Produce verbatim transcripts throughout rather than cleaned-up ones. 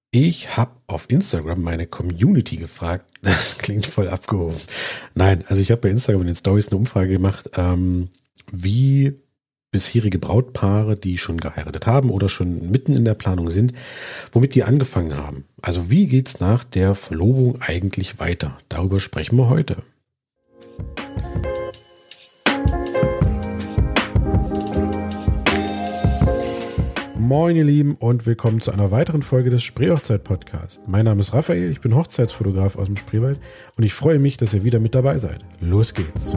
Ich habe auf Instagram meine Community gefragt. Das klingt voll abgehoben. Nein, also ich habe bei Instagram in den Stories eine Umfrage gemacht, ähm, wie bisherige Brautpaare, die schon geheiratet haben oder schon mitten in der Planung sind, womit die angefangen haben. Also wie geht's nach der Verlobung eigentlich weiter? Darüber sprechen wir heute. Moin ihr Lieben und willkommen zu einer weiteren Folge des Spreehochzeit-Podcasts. Mein Name ist Raphael, ich bin Hochzeitsfotograf aus dem Spreewald und ich freue mich, dass ihr wieder mit dabei seid. Los geht's!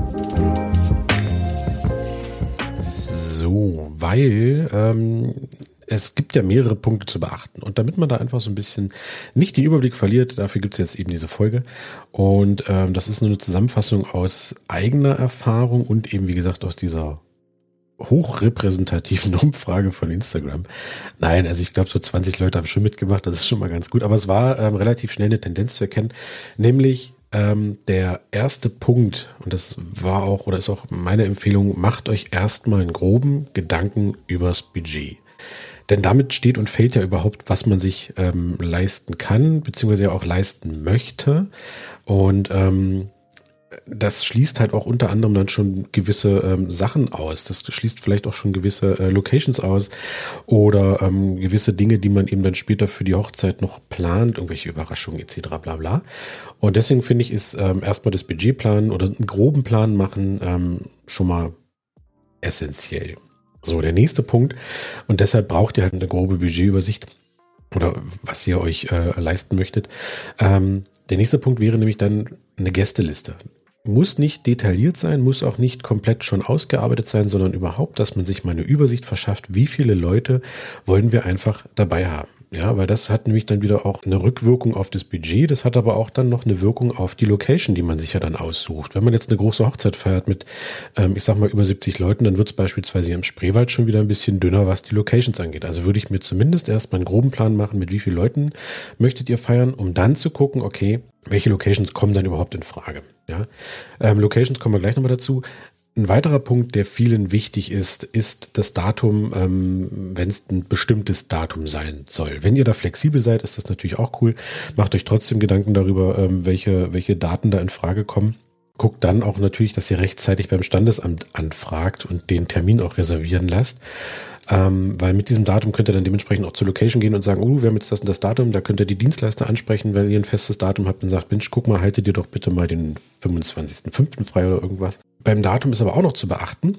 So, weil ähm, es gibt ja mehrere Punkte zu beachten und damit man da einfach so ein bisschen nicht den Überblick verliert, dafür gibt es jetzt eben diese Folge und ähm, das ist nur eine Zusammenfassung aus eigener Erfahrung und eben wie gesagt aus dieser hochrepräsentativen Umfrage von Instagram. Nein, also ich glaube so zwanzig Leute haben schon mitgemacht, das ist schon mal ganz gut, aber es war ähm, relativ schnell eine Tendenz zu erkennen, nämlich ähm, der erste Punkt, und das war auch oder ist auch meine Empfehlung, macht euch erstmal einen groben Gedanken übers Budget. Denn damit steht und fällt ja überhaupt, was man sich ähm, leisten kann, beziehungsweise ja auch leisten möchte. Und ähm, das schließt halt auch unter anderem dann schon gewisse ähm, Sachen aus. Das schließt vielleicht auch schon gewisse äh, Locations aus oder ähm, gewisse Dinge, die man eben dann später für die Hochzeit noch plant, irgendwelche Überraschungen et cetera bla bla. Und deswegen finde ich, ist ähm, erstmal das Budget planen oder einen groben Plan machen ähm, schon mal essentiell. So, der nächste Punkt, und deshalb braucht ihr halt eine grobe Budgetübersicht oder was ihr euch äh, leisten möchtet. Ähm, der nächste Punkt wäre nämlich dann eine Gästeliste. Muss nicht detailliert sein, muss auch nicht komplett schon ausgearbeitet sein, sondern überhaupt, dass man sich mal eine Übersicht verschafft, wie viele Leute wollen wir einfach dabei haben. Ja, weil das hat nämlich dann wieder auch eine Rückwirkung auf das Budget, das hat aber auch dann noch eine Wirkung auf die Location, die man sich ja dann aussucht. Wenn man jetzt eine große Hochzeit feiert mit, ähm, ich sag mal, über siebzig Leuten, dann wird es beispielsweise hier im Spreewald schon wieder ein bisschen dünner, was die Locations angeht. Also würde ich mir zumindest erstmal einen groben Plan machen, mit wie vielen Leuten möchtet ihr feiern, um dann zu gucken, okay, welche Locations kommen dann überhaupt in Frage. Ja, ähm, Locations kommen wir gleich nochmal dazu. Ein weiterer Punkt, der vielen wichtig ist, ist das Datum, ähm, wenn es ein bestimmtes Datum sein soll. Wenn ihr da flexibel seid, ist das natürlich auch cool. Macht euch trotzdem Gedanken darüber, ähm, welche, welche Daten da in Frage kommen. Guckt dann auch natürlich, dass ihr rechtzeitig beim Standesamt anfragt und den Termin auch reservieren lasst. Ähm, weil mit diesem Datum könnt ihr dann dementsprechend auch zur Location gehen und sagen, oh, wir haben jetzt das und das Datum, da könnt ihr die Dienstleister ansprechen, wenn ihr ein festes Datum habt und sagt, Mensch, guck mal, haltet ihr doch bitte mal den fünfundzwanzigsten fünften frei oder irgendwas. Beim Datum ist aber auch noch zu beachten,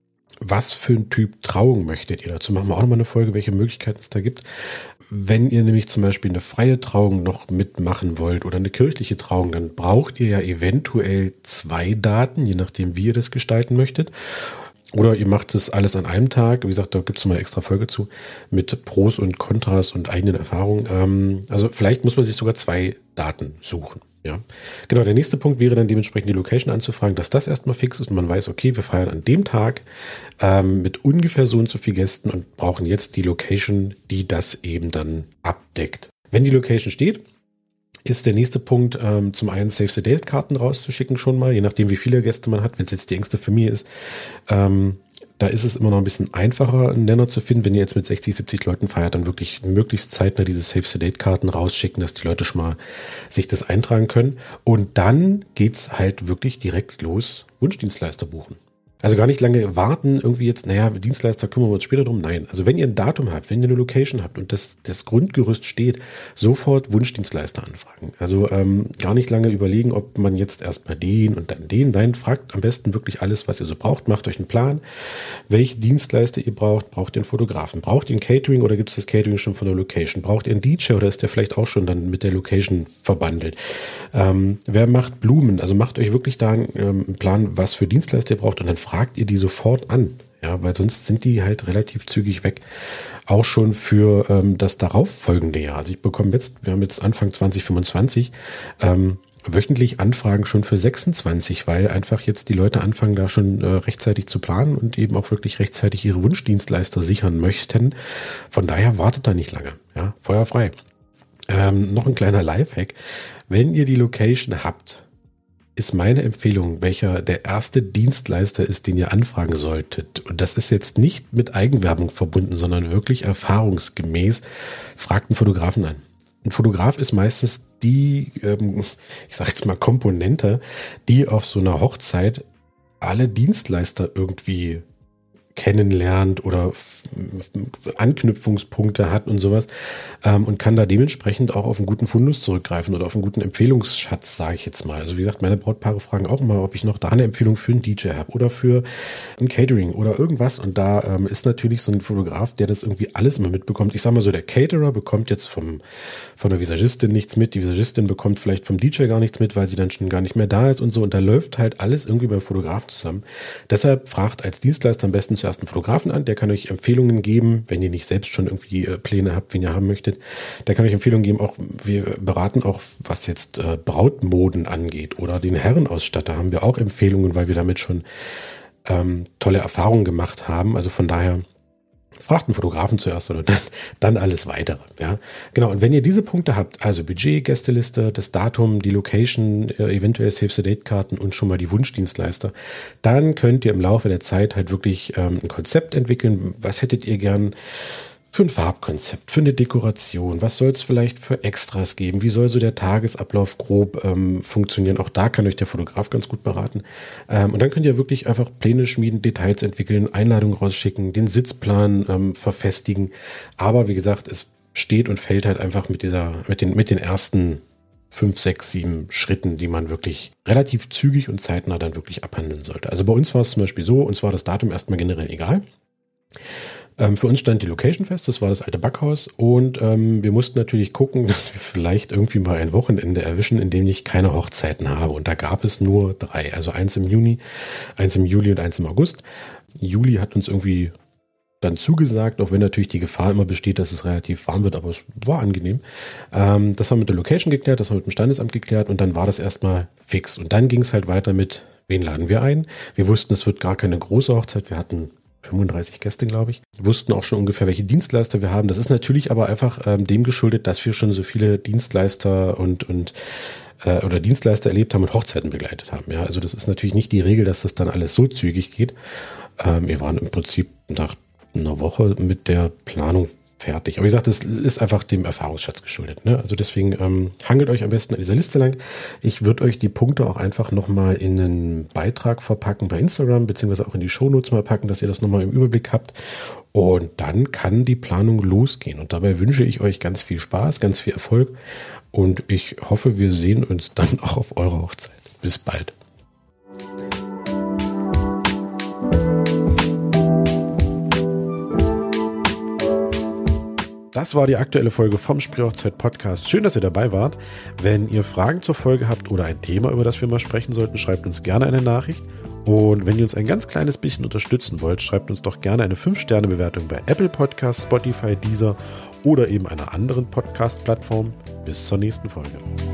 was für ein Typ Trauung möchtet ihr. Dazu machen wir auch nochmal eine Folge, welche Möglichkeiten es da gibt. Wenn ihr nämlich zum Beispiel eine freie Trauung noch mitmachen wollt oder eine kirchliche Trauung, dann braucht ihr ja eventuell zwei Daten, je nachdem, wie ihr das gestalten möchtet. Oder ihr macht das alles an einem Tag. Wie gesagt, da gibt es mal eine extra Folge zu mit Pros und Kontras und eigenen Erfahrungen. Ähm, also vielleicht muss man sich sogar zwei Daten suchen. Ja, genau. Der nächste Punkt wäre dann dementsprechend die Location anzufragen, dass das erstmal fix ist und man weiß, okay, wir feiern an dem Tag ähm, mit ungefähr so und so viel Gästen und brauchen jetzt die Location, die das eben dann abdeckt. Wenn die Location steht, ist der nächste Punkt, ähm, zum einen Save-the-Date-Karten rauszuschicken schon mal, je nachdem wie viele Gäste man hat, wenn es jetzt die engste Familie ist. Ähm, da ist es immer noch ein bisschen einfacher, einen Nenner zu finden. Wenn ihr jetzt mit sechzig, siebzig Leuten feiert, dann wirklich möglichst zeitnah diese Save-the-Date-Karten rausschicken, dass die Leute schon mal sich das eintragen können. Und dann geht's halt wirklich direkt los, Wunschdienstleister buchen. Also gar nicht lange warten, irgendwie jetzt, naja, Dienstleister kümmern wir uns später drum. Nein, also wenn ihr ein Datum habt, wenn ihr eine Location habt und das, das Grundgerüst steht, sofort Wunschdienstleister anfragen. Also ähm, gar nicht lange überlegen, ob man jetzt erstmal den und dann den. Nein, fragt am besten wirklich alles, was ihr so braucht. Macht euch einen Plan, welche Dienstleister ihr braucht. Braucht ihr einen Fotografen? Braucht ihr ein Catering oder gibt es das Catering schon von der Location? Braucht ihr einen D J oder ist der vielleicht auch schon dann mit der Location verbandelt? Ähm, wer macht Blumen? Also macht euch wirklich da einen, ähm, einen Plan, was für Dienstleister ihr braucht und dann fragt ihr die sofort an, ja, weil sonst sind die halt relativ zügig weg. Auch schon für ähm, das darauffolgende Jahr. Also ich bekomme jetzt, wir haben jetzt Anfang zwanzig fünfundzwanzig, ähm, wöchentlich Anfragen schon für sechsundzwanzig, weil einfach jetzt die Leute anfangen, da schon äh, rechtzeitig zu planen und eben auch wirklich rechtzeitig ihre Wunschdienstleister sichern möchten. Von daher wartet da nicht lange, ja, feuerfrei. Ähm, noch ein kleiner Lifehack. Wenn ihr die Location habt, ist meine Empfehlung, welcher der erste Dienstleister ist, den ihr anfragen solltet. Und das ist jetzt nicht mit Eigenwerbung verbunden, sondern wirklich erfahrungsgemäß. Fragt einen Fotografen an. ein Fotograf ist meistens die, ähm, ich sag jetzt mal Komponente, die auf so einer Hochzeit alle Dienstleister irgendwie kennenlernt oder f- f- Anknüpfungspunkte hat und sowas ähm, und kann da dementsprechend auch auf einen guten Fundus zurückgreifen oder auf einen guten empfehlungsschatz, sage ich jetzt mal. Also wie gesagt, meine Brautpaare fragen auch immer, ob ich noch da eine Empfehlung für einen D J habe oder für ein Catering oder irgendwas, und da ähm, ist natürlich so ein Fotograf, der das irgendwie alles immer mitbekommt. Ich sag mal so, der Caterer bekommt jetzt vom von der Visagistin nichts mit, die Visagistin bekommt vielleicht vom D J gar nichts mit, weil sie dann schon gar nicht mehr da ist und so, und da läuft halt alles irgendwie beim Fotografen zusammen. Deshalb fragt als Dienstleister am besten zuerst einen Fotografen an, der kann euch Empfehlungen geben, wenn ihr nicht selbst schon irgendwie äh, Pläne habt, wen ihr haben möchtet. Der kann euch Empfehlungen geben, auch wir beraten auch, was jetzt äh, Brautmoden angeht oder den Herrenausstatter haben wir auch Empfehlungen, weil wir damit schon ähm, tolle Erfahrungen gemacht haben. Also von daher fragt einen Fotografen zuerst und dann, dann alles weitere. Ja, genau. Und wenn ihr diese Punkte habt, also Budget, Gästeliste, das Datum, die Location, eventuell Save-the-Date-Karten und schon mal die Wunschdienstleister, dann könnt ihr im Laufe der Zeit halt wirklich ähm, ein Konzept entwickeln. Was hättet ihr gern für ein Farbkonzept, für eine Dekoration? Was soll es vielleicht für Extras geben? Wie soll so der Tagesablauf grob ähm, funktionieren? Auch da kann euch der Fotograf ganz gut beraten. Ähm, und dann könnt ihr wirklich einfach Pläne schmieden, Details entwickeln, Einladungen rausschicken, den Sitzplan ähm, verfestigen. Aber wie gesagt, es steht und fällt halt einfach mit dieser, mit den, mit den ersten fünf, sechs, sieben Schritten, die man wirklich relativ zügig und zeitnah dann wirklich abhandeln sollte. Also bei uns war es zum Beispiel so, uns war das Datum erstmal generell egal. Ähm, für uns stand die Location fest, das war das alte Backhaus, und ähm, wir mussten natürlich gucken, dass wir vielleicht irgendwie mal ein Wochenende erwischen, in dem ich keine Hochzeiten habe, und da gab es nur drei, also eins im Juni, eins im Juli und eins im August. Juli hat uns irgendwie dann zugesagt, auch wenn natürlich die Gefahr immer besteht, dass es relativ warm wird, aber es war angenehm. Ähm, das haben wir mit der Location geklärt, das haben wir mit dem Standesamt geklärt, und dann war das erstmal fix, und dann ging es halt weiter mit, wen laden wir ein? Wir wussten, es wird gar keine große Hochzeit, wir hatten fünfunddreißig Gäste, glaube ich. Wir wussten auch schon ungefähr, welche Dienstleister wir haben. Das ist natürlich aber einfach ähm, dem geschuldet, dass wir schon so viele Dienstleister und, und äh, oder Dienstleister erlebt haben und Hochzeiten begleitet haben. Ja, also das ist natürlich nicht die Regel, dass das dann alles so zügig geht. Ähm, wir waren im Prinzip nach einer Woche mit der Planung fertig. Aber wie gesagt, das ist einfach dem Erfahrungsschatz geschuldet. Ne? Also deswegen ähm, hangelt euch am besten an dieser Liste lang. Ich würde euch die Punkte auch einfach nochmal in einen Beitrag verpacken bei Instagram, beziehungsweise auch in die Shownotes mal packen, dass ihr das nochmal im Überblick habt. Und dann kann die Planung losgehen. Und dabei wünsche ich euch ganz viel Spaß, ganz viel Erfolg. Und ich hoffe, wir sehen uns dann auch auf eurer Hochzeit. Bis bald. Das war die aktuelle Folge vom Spree-Hochzeit Podcast. Schön, dass ihr dabei wart. Wenn ihr Fragen zur Folge habt oder ein Thema, über das wir mal sprechen sollten, schreibt uns gerne eine Nachricht. Und wenn ihr uns ein ganz kleines bisschen unterstützen wollt, schreibt uns doch gerne eine fünf Sterne Bewertung bei Apple Podcasts, Spotify, Deezer oder eben einer anderen Podcast-Plattform. Bis zur nächsten Folge.